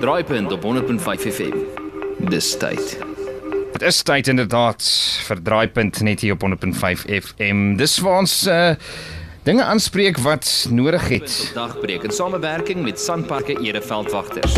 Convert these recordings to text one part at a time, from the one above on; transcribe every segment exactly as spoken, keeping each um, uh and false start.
Draaipunt op honderd punt vyf F M. Dis tyd. Het is tyd inderdaad vir Draaipunt net hier op honderd punt vyf F M. Dis waar ons uh, dinge aanspreek wat nodig het. Dagbreek in samewerking met Sanparks Ereveldwagters.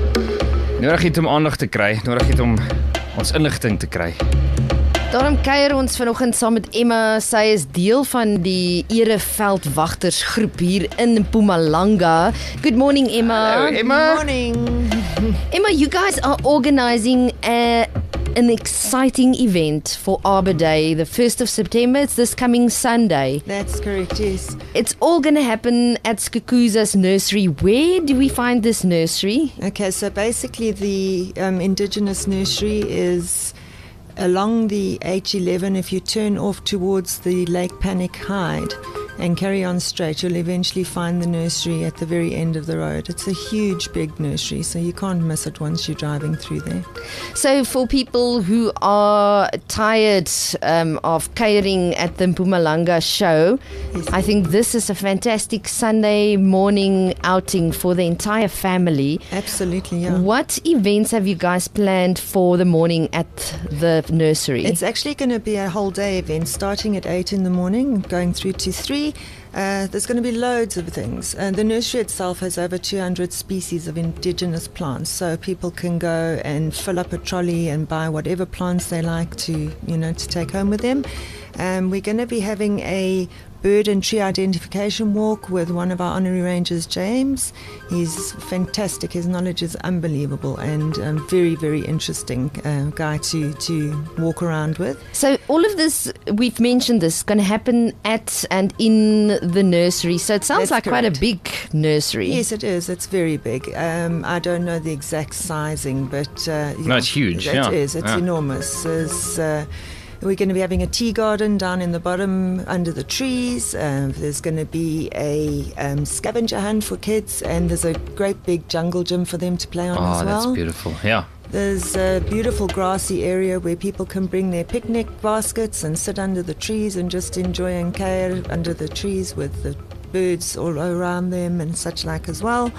Nodig het om aandag te kry, nodig het om ons inligting te kry. Daarom kuier ons vanoggend saam met Emma. Sy is deel van die Ereveldwagtersgroep hier in Mpumalanga. Good morning, Emma. Hello, Emma. Good morning. Emma, you guys are organizing a, an exciting event for Arbor Day, the first of September. It's this coming Sunday. That's correct, yes. It's all going to happen at Skukuza's nursery. Where do we find this nursery? Okay, so basically the um, indigenous nursery is along the H eleven. If you turn off towards the Lake Panic Hide and carry on straight, you'll eventually find the nursery at the very end of the road. It's a huge, big nursery, so you can't miss it once you're driving through there. So for people who are tired um, of catering at the Mpumalanga show, Yes. I think this is a fantastic Sunday morning outing for the entire family. Absolutely, yeah. What events have you guys planned for the morning at the nursery? It's actually going to be a whole day event starting at eight in the morning, going through to three. Uh, there's going to be loads of things. Uh, the nursery itself has over two hundred species of indigenous plants, so people can go and fill up a trolley and buy whatever plants they like to, you know, to take home with them. Um, we're going to be having a bird and tree identification walk with one of our honorary rangers, James. He's fantastic. His knowledge is unbelievable and um, very, very interesting uh, guy to, to walk around with. So all of this, we've mentioned this, is going to happen at and in the nursery. So it sounds That's like quite a correct. big nursery. Yes, it is. It's very big. Um, I don't know the exact sizing, but uh, No, it's huge, It yeah. is. It's Yeah. enormous. It's, uh, we're going to be having a tea garden down in the bottom under the trees. Um, there's going to be a um, scavenger hunt for kids, and there's a great big jungle gym for them to play on Oh, as well. that's beautiful. Yeah. There's a beautiful grassy area where people can bring their picnic baskets and sit under the trees and just enjoy and care under the trees with the birds all around them and such like as well.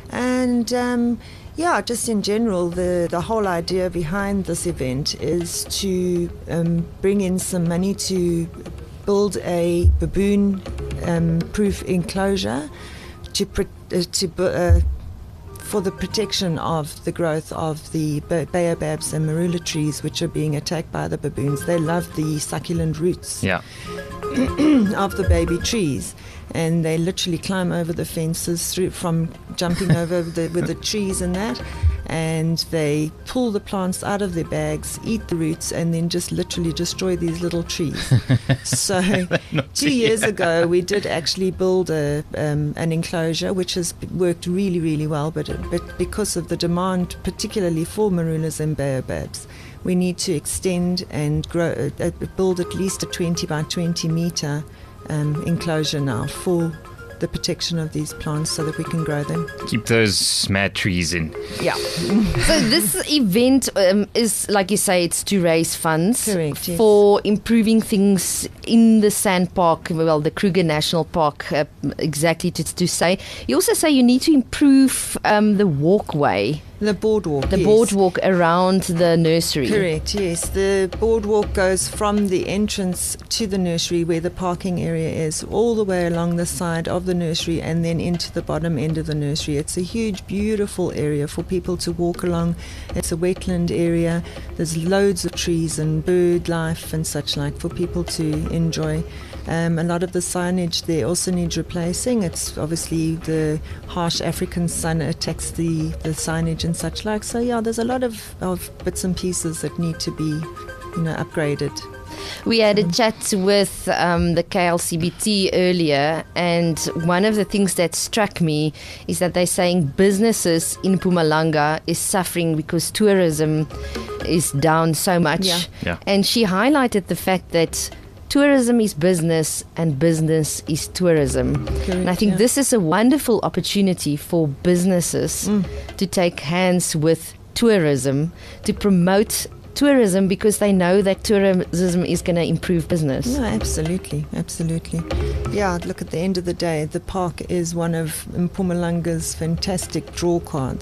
And um, yeah, just in general, the, the whole idea behind this event is to um, bring in some money to build a baboon-proof um, enclosure to, pr- uh, to bu- uh, for the protection of the growth of the ba- baobabs and marula trees, which are being attacked by the baboons. They love the succulent roots Yeah. of the baby trees, and they literally climb over the fences through from jumping over the, with the trees and that, and they pull the plants out of their bags, eat the roots, and then just literally destroy these little trees. So two years ago we did actually build a um, an enclosure which has worked really really well, but but because of the demand particularly for marulas and baobabs, we need to extend and grow, uh, build at least a twenty by twenty meter um, enclosure now for the protection of these plants so that we can grow them. Keep those mad trees in. Yeah. So this event um, is, like you say, it's to raise funds Correct, yes. for improving things in the sand park, well, the Kruger National Park, uh, exactly to, to say. You also say you need to improve um, the walkway, The boardwalk. the yes. boardwalk around the nursery. Correct, yes. The boardwalk goes from the entrance to the nursery where the parking area is all the way along the side of the nursery and then into the bottom end of the nursery. It's a huge, beautiful area for people to walk along. It's a wetland area. There's loads of trees and bird life and such like for people to enjoy. Um, a lot of the signage there also needs replacing. It's obviously the harsh African sun attacks the, the signage and such like. So yeah, there's a lot of, of bits and pieces that need to be, you know, upgraded. We had a chat with um, the K L C B T earlier, and one of the things that struck me is that they're saying businesses in Mpumalanga is suffering because tourism is down so much. Yeah. Yeah. And she highlighted the fact that tourism is business and business is tourism. Correct, and I think yeah. this is a wonderful opportunity for businesses Mm. to take hands with tourism, to promote tourism, because they know that tourism is going to improve business. No, absolutely, absolutely. Yeah, look, at the end of the day, the park is one of Mpumalanga's fantastic draw cards.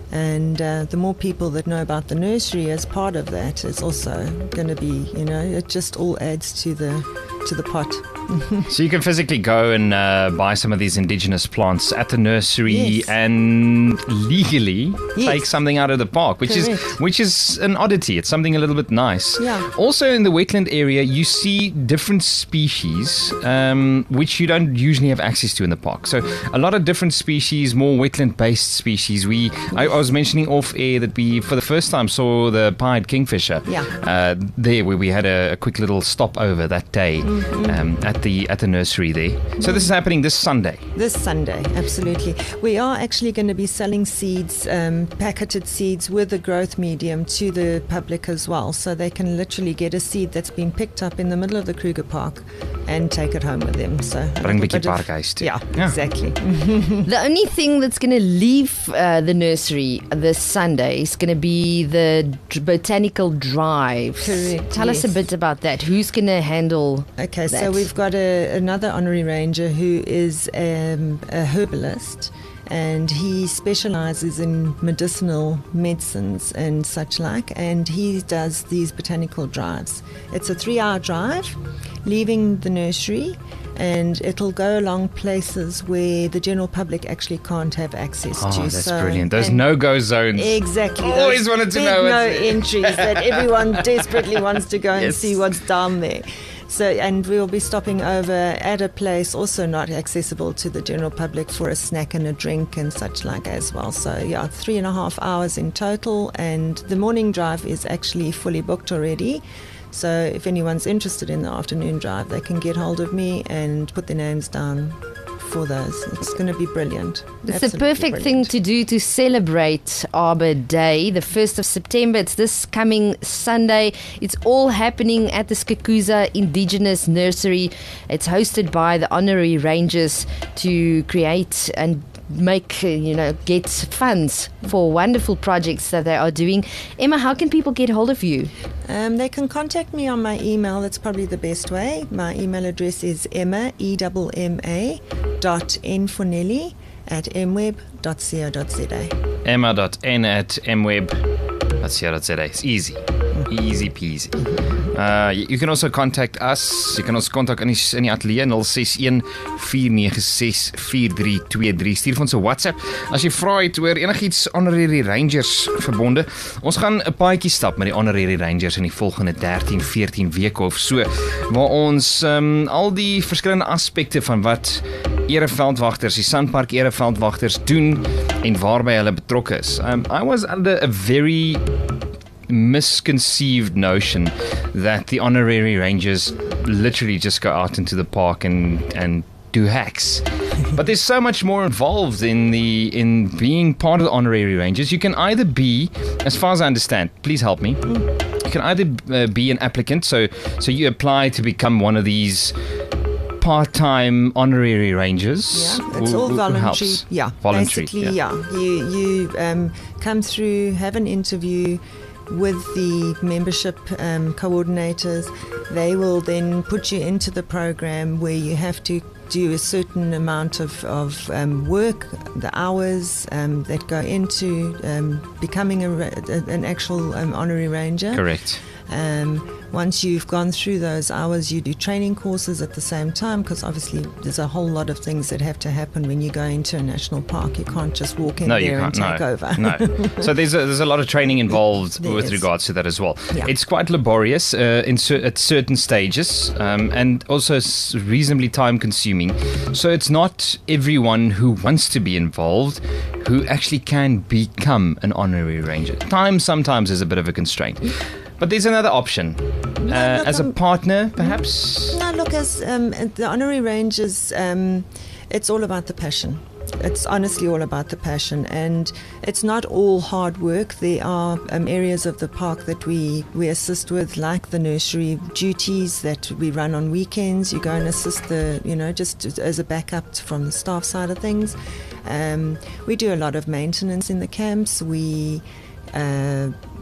And uh, the more people that know about the nursery as part of that is also going to be, you know, it just all adds to the to the pot. So you can physically go and uh, buy some of these indigenous plants at the nursery Yes. and legally Yes. take something out of the park, which is Correct. which is an oddity. It's something a little bit nice. Yeah. Also in the wetland area, you see different species um, which you don't usually have access to in the park. So a lot of different species, more wetland-based species. We I, I was mentioning off air that we for the first time saw the pied kingfisher. Yeah. Uh, there where we had a, a quick little stopover that day Mm-hmm. um, at the at the nursery there. So this is happening this Sunday. This Sunday, absolutely. We are actually going to be selling seeds, um, packeted seeds with a growth medium to the public as well. So they can literally get a seed that's been picked up in the middle of the Kruger Park and take it home with them. So a Bring little bietjie bit of- parkhuis toe. Yeah, Ja. exactly. The only thing that's going to leave uh, the nursery this Sunday is going to be the d- botanical drive. Correct, Tell us a yes. bit about that. Who's going to handle Okay, so that? we've got a, another honorary ranger who is um, a herbalist, and he specializes in medicinal medicines and such like, and he does these botanical drives. It's a three-hour drive, leaving the nursery, and it'll go along places where the general public actually can't have access Oh, to. that's So- brilliant. Those and- no-go zones. Exactly. Always those wanted to big know no what's- entries that everyone desperately wants to go and Yes. see what's down there. So, and we'll be stopping over at a place also not accessible to the general public for a snack and a drink and such like as well. So, yeah, three and a half hours in total, and the morning drive is actually fully booked already. So, if anyone's interested in the afternoon drive, they can get hold of me and put their names down for those. It's going to be brilliant. It's the Absolutely perfect thing brilliant. to do to celebrate Arbor Day, the first of September. It's this coming Sunday. It's all happening at the Skakuza Indigenous Nursery. It's hosted by the honorary rangers to create and make, uh, you know, get funds for wonderful projects that they are doing. Emma, how can people get hold of you? Um, they can contact me on my email. That's probably the best way. My email address is emma, E M M A, dot nfonelli at mweb dot co dot za. Emma.n at mweb dot co dot za. It's easy. Easy peasy. Uh, you you can also contact us. You can ons kontak in die, in die ateljee nul ses een vier nege ses vier drie twee drie. Stuur vir ons 'n WhatsApp as jy vra het oor enigiets honorary rangers verbonde. Ons gaan 'n paadjie stap met die honorary rangers in die volgende dertien, veertien weke of so, waar ons um, al die verskillende aspekte van wat ereveldwagters, die Sanpark ereveldwagters doen en waarby hulle betrokke is. Um, I was under a very misconceived notion that the honorary rangers literally just go out into the park and and do hacks. But there's so much more involved in the in being part of the honorary rangers. You can either be, as far as I understand, please help me. You can either uh, be an applicant, so so you apply to become one of these part-time honorary rangers. Yeah, it's who- all who voluntary. helps. Yeah, Voluntary, Basically, yeah. yeah. You you um, come through, have an interview with the membership um, coordinators. They will then put you into the program where you have to do a certain amount of, of um, work, the hours um, that go into um, becoming a, ra- a, an actual um, honorary ranger. Correct. Um, once you've gone through those hours, you do training courses at the same time, because obviously there's a whole lot of things that have to happen when you go into a national park. You can't just walk in No, there you can't. and take no, over. no. So there's a, there's a lot of training involved There with is. regards to that as well. Yeah. It's quite laborious uh, in cer- at certain stages, um, and also s- reasonably time consuming. So it's not everyone who wants to be involved who actually can become an honorary ranger. Time sometimes is a bit of a constraint. But there's another option. No, Uh, look, as a I'm- partner, perhaps? No, look, as um, the honorary rangers, um, it's all about the passion. It's honestly all about the passion, and it's not all hard work. There are um, areas of the park that we, we assist with, like the nursery duties that we run on weekends. You go and assist the, you know, just as a backup from the staff side of things. Um, we do a lot of maintenance in the camps. We uh,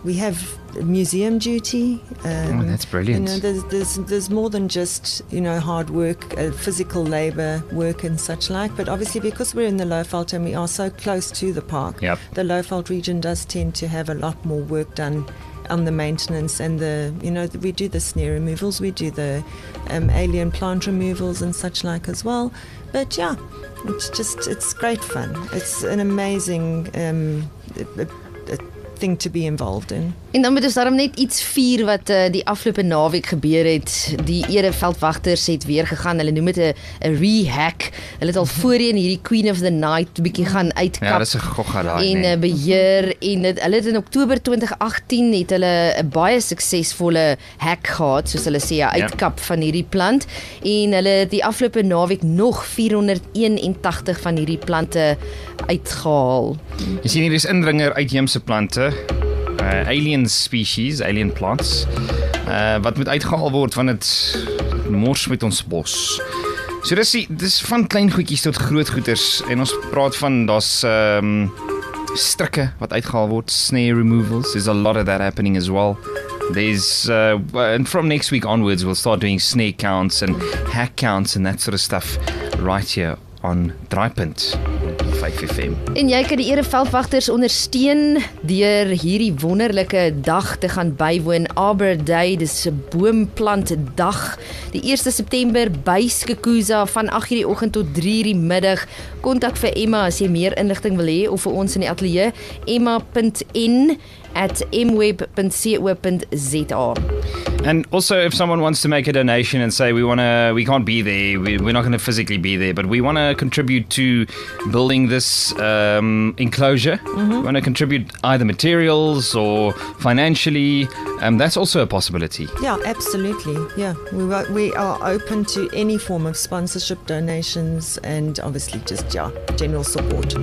we have museum duty. Um, Oh, that's brilliant. You know, there's, there's, there's more than just, you know, hard work, uh, physical labour work and such like, but obviously because we're in the Lowveld and we are so close to the park, Yep. the Lowveld region does tend to have a lot more work done on the maintenance and the, you know, we do the snare removals, we do the um, alien plant removals and such like as well. But yeah, it's just, it's great fun. It's an amazing um, a, a, a thing to be involved in. En dan moet ons daarom net iets vier wat uh, die afgelope naweek gebeur het. Die ereveldwagters het weer gegaan. Hulle noem dit 'n 'n rehack. Hulle het al voorheen hierdie Queen of the Night bietjie gaan uitkap. Ja, dis 'n gogga daai. en nee. uh, beheer en het, hulle het in Oktober twintig agtien het hulle 'n baie suksesvolle hack gehad, soos hulle sê, 'n uitkap van hierdie plant en hulle het die afgelope naweek nog vierhonderdeenentagtig van hierdie plante uitgehaal. Jy sien hier is indringer uitheemse plante, uh, alien species, alien plants, uh, wat moet uitgehaal word want dit mors met ons bos. So dis die, dis van klein goedjies tot groot goeders en ons praat van daar's um, strikke wat uitgehaal word, snare removals, there's a lot of that happening as well. There's uh, and from next week onwards we'll start doing snare counts and hack counts and that sort of stuff right here on Draaipunt vyf F M. En jy kan die ereveldwagters ondersteun deur hierdie wonderlike dag te gaan bywoon. Arbor Day, dis 'n boomplantdag. Die eerste September by Skukuza van agt uur die oggend tot drie uur die middag. Kontak vir Emma as jy meer inligting wil hê of vir ons in die ateljee emma punt n at m web punt co punt z a. And also, if someone wants to make a donation and say we want to, we can't be there, we, we're not going to physically be there, but we want to contribute to building this um, enclosure. Mm-hmm. We want to contribute either materials or financially. Um, that's also a possibility. Yeah, absolutely. Yeah, we wa- we are open to any form of sponsorship, donations, and obviously just yeah, general support.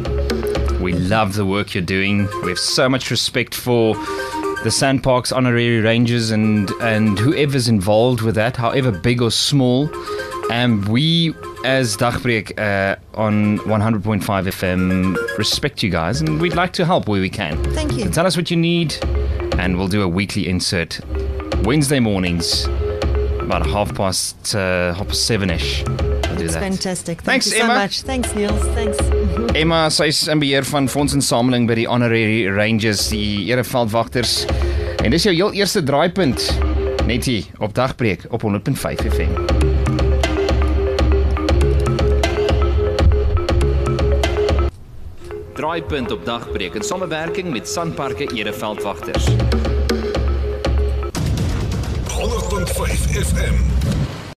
We love the work you're doing. We have so much respect for the Sandparks honorary rangers and and whoever's involved with that, however big or small. And we, as Dagbreek uh, on one hundred point five F M, respect you guys, and we'd like to help where we can. Thank you. So tell us what you need, and we'll do a weekly insert Wednesday mornings, about half past uh, half past seven-ish. We'll do It's that. fantastic. Thank Thanks, you so Emma. much. Thanks, Niels. Thanks. Emma, sy is in beheer van fondsinsameling by die Honorary Rangers, die ereveldwagters. En dis jou heel eerste draaipunt, net hier op Dagbreek op honderd punt vyf F M. Draaipunt op Dagbreek in samewerking met Sanparke Ereveldwagters. honderd punt vyf F M.